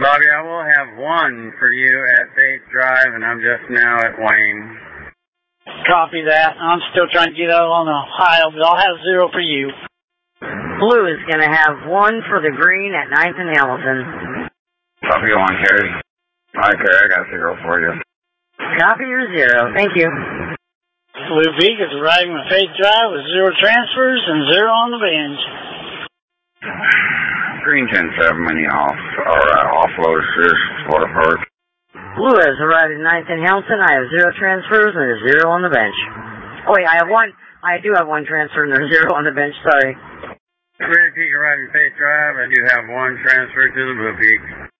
Bobby, I will have one for you at Faith Drive, and I'm just now at Wayne. Copy that. I'm still trying to get out on Ohio, but I'll have 0 for you. Blue is going to have 1 for the green at 9th and Hamilton. Copy 1, Carrie. Alright, Carrie, I got 0 for you. Copy your 0. Thank you. Blue Peak is arriving at Faith Drive with 0 transfers and 0 on the bench. Green 10-7, many offloads for the first. Blue has arrived at 9th and Hamilton. I have 0 transfers and there's 0 on the bench. Oh wait, I do have 1 transfer and there's 0 on the bench, sorry. Red Peak arriving Faith Drive, I do have 1 transfer to the Blue Peak.